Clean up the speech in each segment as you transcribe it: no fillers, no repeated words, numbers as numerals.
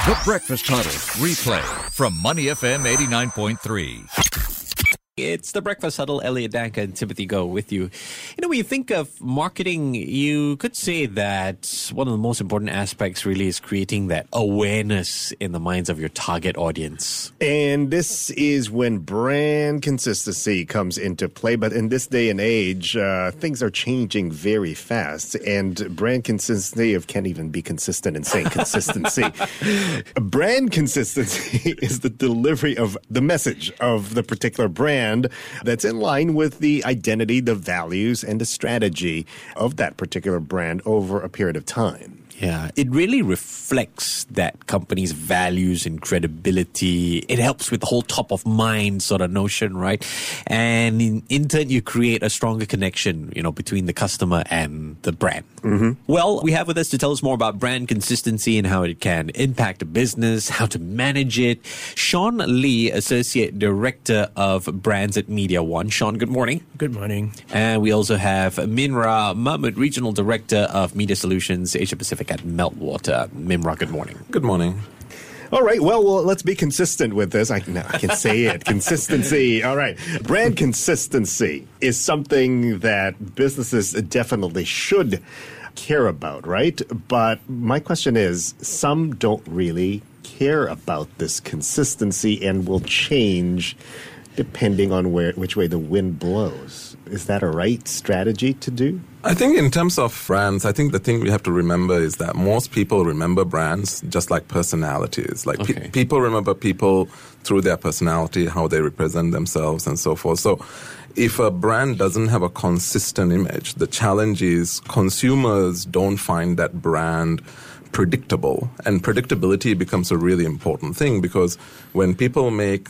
The Breakfast Huddle replay from Money FM 89.3. It's the Breakfast Huddle. Elliot Danker and Timothy Go with you. When you think of marketing, you could say that one of the most important aspects really is creating that awareness in the minds of your target audience. And this is when brand consistency comes into play. But in this day and age, things are changing very fast. And brand consistency can't even be consistent in saying consistency. Brand consistency is the delivery of the message of the particular brand that's in line with the identity, the values, and the strategy of that particular brand over a period of time. Yeah, it really reflects that company's values and credibility. It helps with the whole top of mind sort of notion, right? And in turn, you create a stronger connection, between the customer and the brand. Mm-hmm. Well, we have with us to tell us more about brand consistency and how it can impact a business, how to manage it. Sean Lee, Associate Director of Brands at Media One. Sean, good morning. Good morning. And we also have Minra Mahmood, Regional Director of Media Solutions, Asia Pacific at Meltwater. Mimra, good morning. Good morning. All right. Well, let's be consistent with this. I can say it. Consistency. All right. Brand consistency is something that businesses definitely should care about, right? But my question is, some don't really care about this consistency and will change depending on which way the wind blows. Is that a right strategy to do? I think in terms of brands, I think the thing we have to remember is that most people remember brands just like personalities. Like people remember people through their personality, how they represent themselves and so forth. So if a brand doesn't have a consistent image, the challenge is consumers don't find that brand predictable, and predictability becomes a really important thing because when people make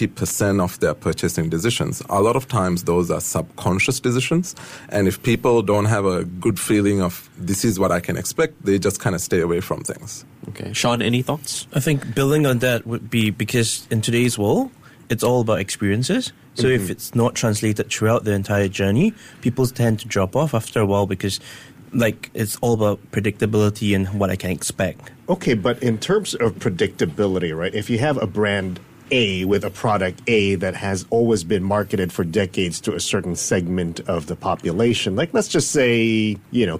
90% of their purchasing decisions, a lot of times those are subconscious decisions, and if people don't have a good feeling of this is what I can expect, they just kind of stay away from things. Okay. Sean, any thoughts? I think building on that would be because in today's world, it's all about experiences. So if it's not translated throughout the entire journey, people tend to drop off after a while because it's all about predictability and what I can expect. Okay, but in terms of predictability, right, if you have a brand A with a product A that has always been marketed for decades to a certain segment of the population, like let's just say,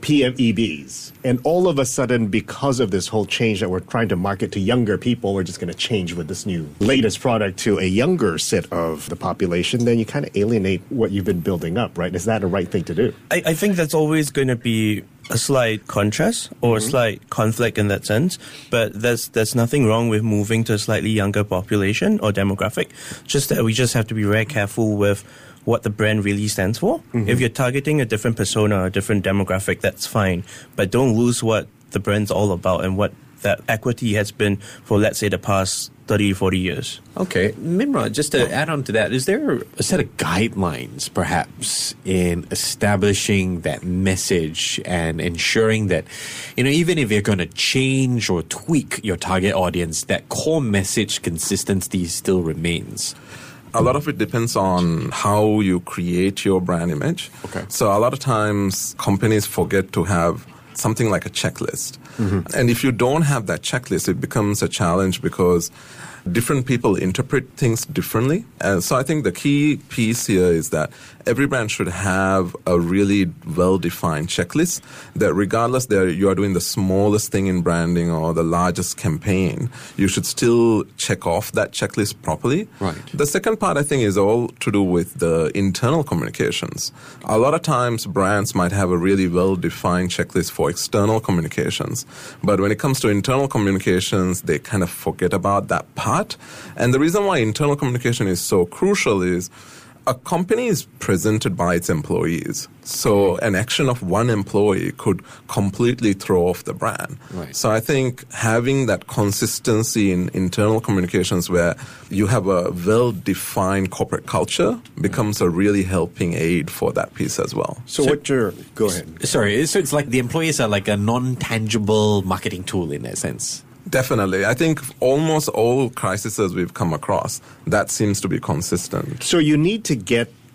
PMEBs, and all of a sudden, because of this whole change that we're trying to market to younger people, we're just going to change with this new latest product to a younger set of the population, then you kind of alienate what you've been building up, right? Is that a right thing to do? I think that's always going to be a slight contrast or a slight conflict in that sense, but there's nothing wrong with moving to a slightly younger population or demographic, just that we just have to be very careful with what the brand really stands for. Mm-hmm. If you're targeting a different persona or a different demographic, that's fine, but don't lose what the brand's all about and what that equity has been for, let's say, the past 30, 40 years. Okay. Mimra, just to add on to that, is there a set of guidelines, perhaps, in establishing that message and ensuring that, even if you're going to change or tweak your target audience, that core message consistency still remains? A lot of it depends on how you create your brand image. Okay. So a lot of times companies forget to have something like a checklist. Mm-hmm. And if you don't have that checklist, it becomes a challenge because different people interpret things differently. And so I think the key piece here is that every brand should have a really well-defined checklist that regardless that you are doing the smallest thing in branding or the largest campaign, you should still check off that checklist properly. Right. The second part, I think, is all to do with the internal communications. A lot of times brands might have a really well-defined checklist for external communications, but when it comes to internal communications, they kind of forget about that part. And the reason why internal communication is so crucial is a company is presented by its employees. So an action of one employee could completely throw off the brand. Right. So I think having that consistency in internal communications where you have a well-defined corporate culture becomes a really helping aid for that piece as well. So go ahead. Sorry, so it's like the employees are like a non-tangible marketing tool in that sense. Definitely. I think almost all crises we've come across, that seems to be consistent. So you need to get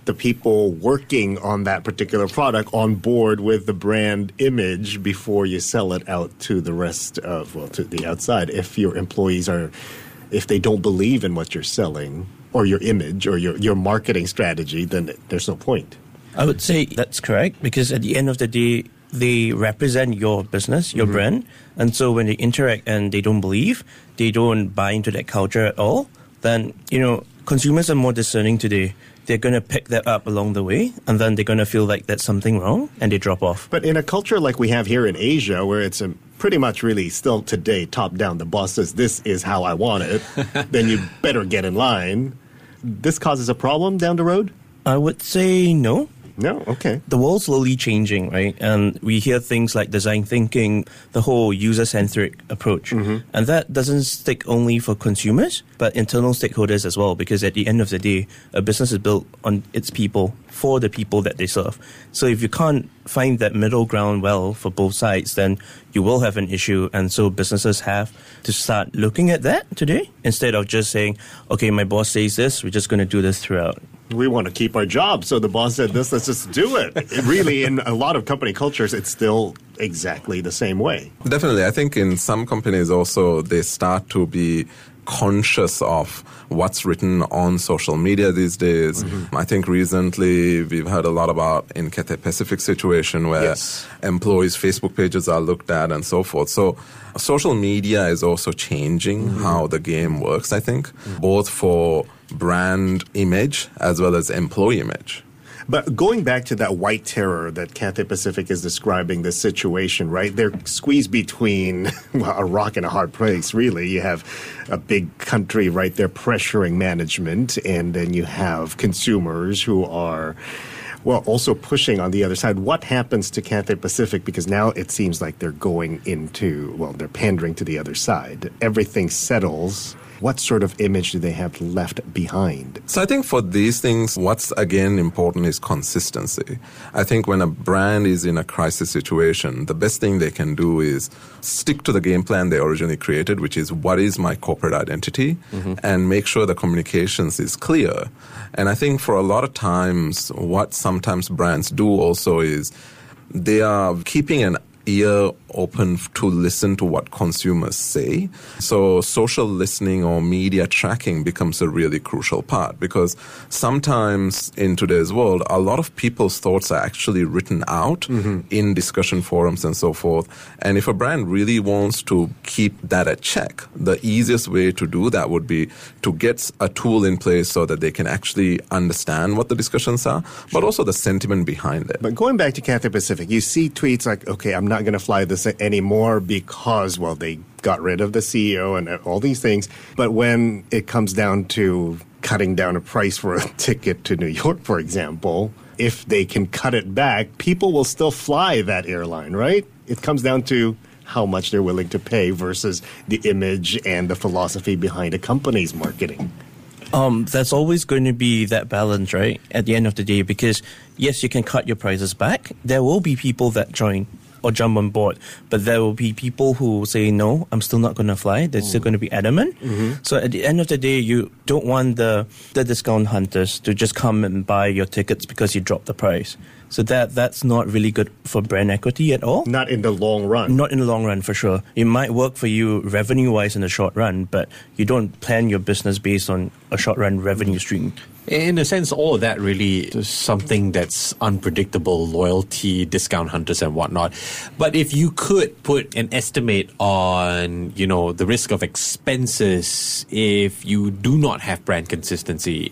the people working on that particular product on board with the brand image before you sell it out to the rest of, well, to the outside. If your employees if they don't believe in what you're selling or your image or your marketing strategy, then there's no point. I would say that's correct, because at the end of the day, they represent your business, your brand. And so when they interact and they don't believe, they don't buy into that culture at all, then, consumers are more discerning today. They're going to pick that up along the way, and then they're going to feel like there's something wrong, and they drop off. But in a culture like we have here in Asia, where it's pretty much really still today top down, the boss says, this is how I want it, then you better get in line. This causes a problem down the road? I would say no. No, okay. The world's slowly changing, right? And we hear things like design thinking, the whole user-centric approach. And that doesn't stick only for consumers, but internal stakeholders as well, because at the end of the day, a business is built on its people, for the people that they serve. So if you can't find that middle ground well for both sides, then you will have an issue. And so businesses have to start looking at that today, instead of just saying, okay, my boss says this, we're just going to do this throughout. We want to keep our job, so the boss said this, let's just do it. Really, in a lot of company cultures, it's still exactly the same way. Definitely. I think in some companies also, they start to be conscious of what's written on social media these days. I think recently we've heard a lot about in Cathay Pacific situation where employees' Facebook pages are looked at and so forth. So social media is also changing how the game works, I think, both for brand image as well as employee image. But going back to that white terror that Cathay Pacific is describing, this situation, right? They're squeezed between a rock and a hard place, really. You have a big country right there pressuring management, and then you have consumers who are, well, also pushing on the other side. What happens to Cathay Pacific? Because now it seems like they're going into, well, they're pandering to the other side. Everything settles. What sort of image do they have left behind? So I think for these things, what's again important is consistency. I think when a brand is in a crisis situation, the best thing they can do is stick to the game plan they originally created, which is what is my corporate identity, and make sure the communications is clear. And I think for a lot of times, what sometimes brands do also is they are keeping an ear open to listen to what consumers say. So social listening or media tracking becomes a really crucial part, because sometimes in today's world, a lot of people's thoughts are actually written out in discussion forums and so forth. And if a brand really wants to keep that at check, the easiest way to do that would be to get a tool in place so that they can actually understand what the discussions are, but also the sentiment behind it. But going back to Cathay Pacific, you see tweets like, okay, I'm not going to fly this anymore because, well, they got rid of the CEO and all these things. But when it comes down to cutting down a price for a ticket to New York, for example, if they can cut it back, people will still fly that airline, right? It comes down to how much they're willing to pay versus the image and the philosophy behind a company's marketing. That's always going to be that balance, right? At the end of the day, because yes, you can cut your prices back. There will be people that join or jump on board, but there will be people who say, no, I'm still not going to fly. They're still going to be adamant. So at the end of the day, you don't want the discount hunters to just come and buy your tickets because you dropped the price. So that's not really good for brand equity at all. Not in the long run. Not in the long run, for sure. It might work for you revenue-wise in the short run, but you don't plan your business based on a short-run revenue stream. In a sense, all of that really is something that's unpredictable, loyalty, discount hunters and whatnot. But if you could put an estimate on, the risk of expenses if you do not have brand consistency,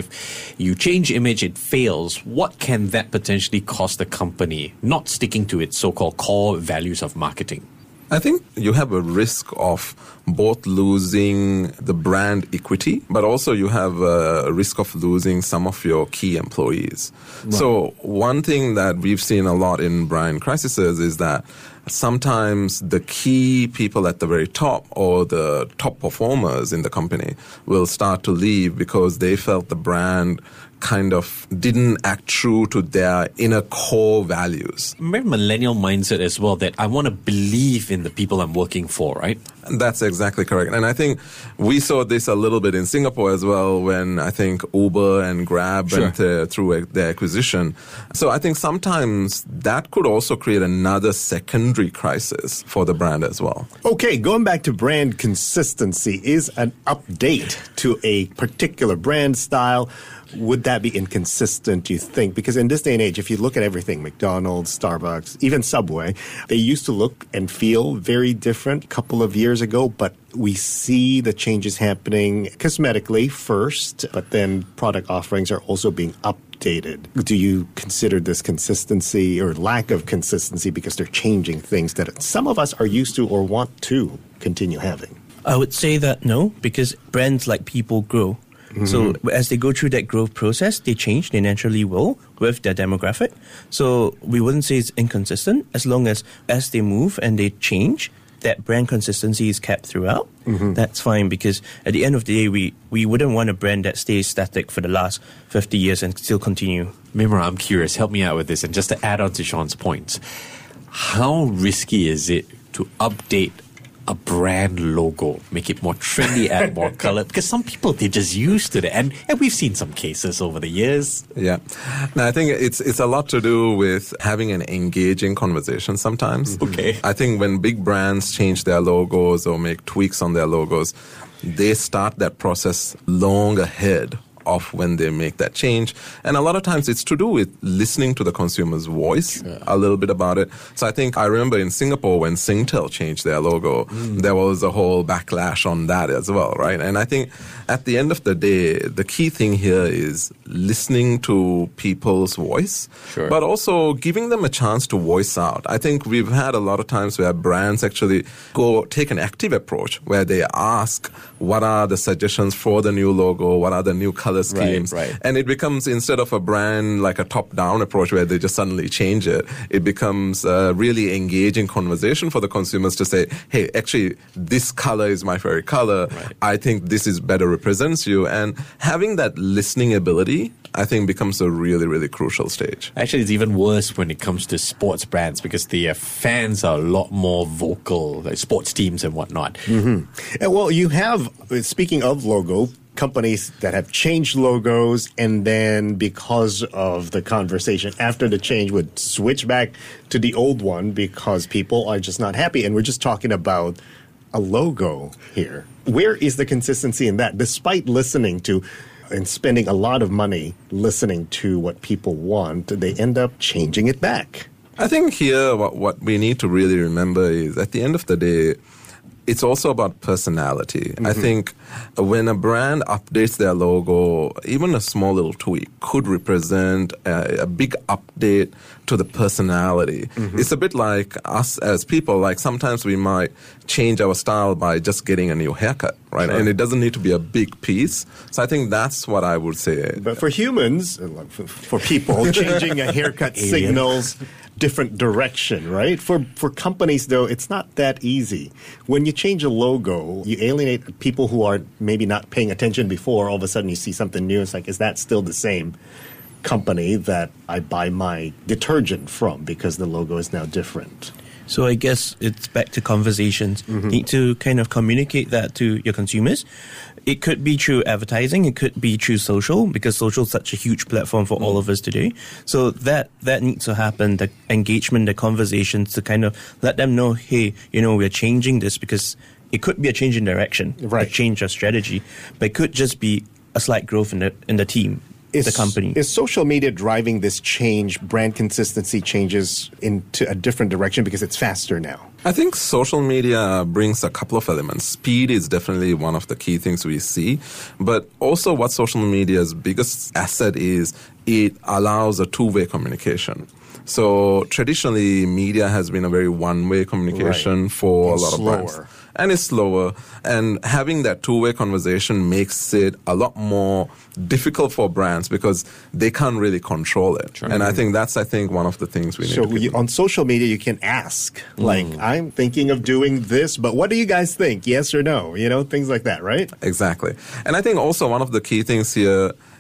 if you change image, it fails, what can that potentially cost the company not sticking to its so-called core values of marketing? I think you have a risk of both losing the brand equity, but also you have a risk of losing some of your key employees. Right. So one thing that we've seen a lot in brand crises is that sometimes the key people at the very top or the top performers in the company will start to leave because they felt the brand kind of didn't act true to their inner core values. Very millennial mindset as well, that I want to believe in the people I'm working for, right? That's exactly correct. And I think we saw this a little bit in Singapore as well when I think Uber and Grab went through their acquisition. So I think sometimes that could also create another secondary crisis for the brand as well. Okay, going back to brand consistency, is an update to a particular brand style, would that be inconsistent, you think? Because in this day and age, if you look at everything, McDonald's, Starbucks, even Subway, they used to look and feel very different a couple of years ago, but we see the changes happening cosmetically first, but then product offerings are also being updated. Do you consider this consistency or lack of consistency because they're changing things that some of us are used to or want to continue having? I would say that no, because brands like people grow. Mm-hmm. So as they go through that growth process, they change, they naturally will with their demographic. So we wouldn't say it's inconsistent as long as they move and they change, that brand consistency is kept throughout. Mm-hmm. That's fine, because at the end of the day, we wouldn't want a brand that stays static for the last 50 years and still continue. Mimra, I'm curious, help me out with this. And just to add on to Sean's points, how risky is it to update a brand logo, make it more trendy, add more color? Because some people, they're just used to it. And we've seen some cases over the years. Yeah. Now, I think it's a lot to do with having an engaging conversation sometimes. Okay. I think when big brands change their logos or make tweaks on their logos, they start that process long ahead of when they make that change. And a lot of times it's to do with listening to the consumer's voice a little bit about it. So I think I remember in Singapore when Singtel changed their logo, there was a whole backlash on that as well, right? And I think at the end of the day, the key thing here is listening to people's voice, but also giving them a chance to voice out. I think we've had a lot of times where brands actually take an active approach where they ask, what are the suggestions for the new logo? What are the new color schemes? Right. And it becomes, instead of a brand like a top-down approach where they just suddenly change it, it becomes a really engaging conversation for the consumers to say, hey, actually, this color is my favorite color. Right. I think this is better represents you. And having that listening ability, I think, becomes a really, really crucial stage. Actually, it's even worse when it comes to sports brands because the fans are a lot more vocal, like sports teams and whatnot. Mm-hmm. And well, you have, speaking of logo, companies that have changed logos and then because of the conversation after the change would switch back to the old one because people are just not happy. And we're just talking about a logo here. Where is the consistency in that? Despite listening to and spending a lot of money listening to what people want, they end up changing it back. I think here what we need to really remember is at the end of the day, it's also about personality. Mm-hmm. I think when a brand updates their logo, even a small little tweak could represent a big update to the personality. Mm-hmm. It's a bit like us as people. Like sometimes we might change our style by just getting a new haircut, right? Sure. And it doesn't need to be a big piece. So I think that's what I would say. But for humans, for people, changing a haircut signals different direction, right? For companies, though, it's not that easy. When you change a logo, you alienate people who are maybe not paying attention before. All of a sudden, you see something new. It's like, is that still the same company that I buy my detergent from because the logo is now different? So I guess it's back to conversations. Mm-hmm. Need to kind of communicate that to your consumers. It could be through advertising. It could be through social, because social is such a huge platform for all of us today. So that needs to happen, the engagement, the conversations, to kind of let them know, hey, we're changing this, because it could be a change in direction, a change of strategy, but it could just be a slight growth in the team. The company. Is social media driving this change, brand consistency changes into a different direction because it's faster now? I think social media brings a couple of elements. Speed is definitely one of the key things we see. But also what social media's biggest asset is, it allows a two-way communication. So traditionally, media has been a very one-way communication for a lot of brands. And it's slower. And having that two-way conversation makes it a lot more difficult for brands because they can't really control it. Sure. And I think that's, one of the things we need to do. So on social media, you can ask, like, I'm thinking of doing this, but what do you guys think? Yes or no? Things like that, right? Exactly. And I think also one of the key things here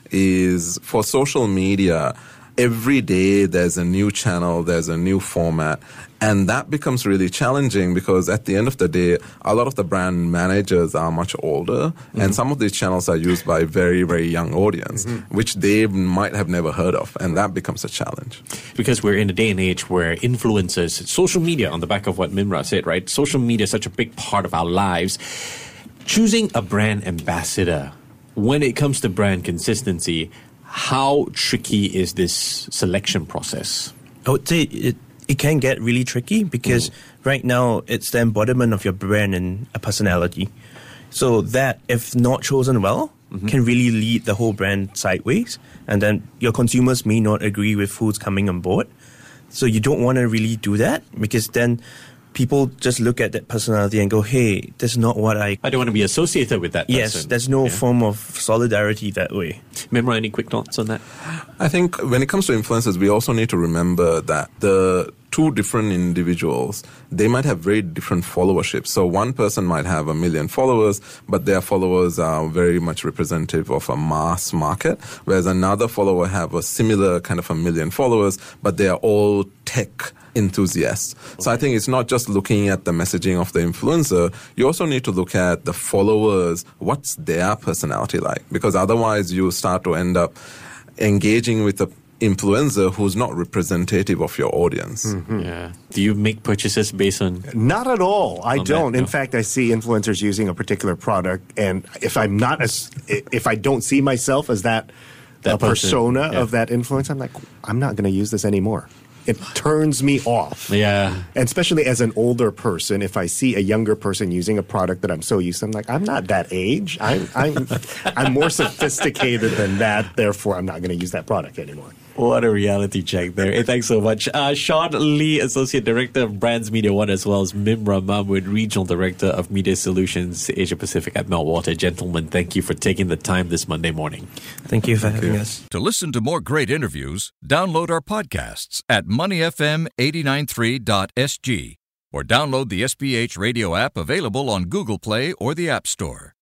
is for social media, every day there's a new channel, there's a new format. And that becomes really challenging because at the end of the day, a lot of the brand managers are much older. And some of these channels are used by very, very young audience, which they might have never heard of. And that becomes a challenge. Because we're in a day and age where influencers, social media, on the back of what Mimra said, right? Social media is such a big part of our lives. Choosing a brand ambassador, when it comes to brand consistency, how tricky is this selection process? I would say it can get really tricky because right now it's the embodiment of your brand and a personality. So that, if not chosen well, can really lead the whole brand sideways. And then your consumers may not agree with who's coming on board. So you don't want to really do that because then people just look at that personality and go, hey, that's not what I don't want to be associated with that person. Yes, there's no form of solidarity that way. Mimra, any quick thoughts on that? I think when it comes to influencers, we also need to remember that the two different individuals, they might have very different followership. So one person might have 1 million followers, but their followers are very much representative of a mass market, whereas another follower have a similar kind of 1 million followers, but they are all tech enthusiasts. Okay. So I think it's not just looking at the messaging of the influencer, you also need to look at the followers, what's their personality like? Because otherwise you start to end up engaging with the influencer who's not representative of your audience. Yeah. Do you make purchases based on... Not at all. I don't. That, no. In fact, I see influencers using a particular product, and if I don't see myself as that persona of that influencer, I'm like, I'm not going to use this anymore. It turns me off. Yeah. And especially as an older person, if I see a younger person using a product that I'm so used to, I'm like, I'm not that age. I'm more sophisticated than that. Therefore, I'm not going to use that product anymore. What a reality check there. Hey, thanks so much. Sean Lee, Associate Director of Brands Media One, as well as Mimra Mahmud, Regional Director of Media Solutions Asia Pacific at Meltwater. Gentlemen, thank you for taking the time this Monday morning. Thank you for having us. To listen to more great interviews, download our podcasts at moneyfm893.sg or download the SPH radio app available on Google Play or the App Store.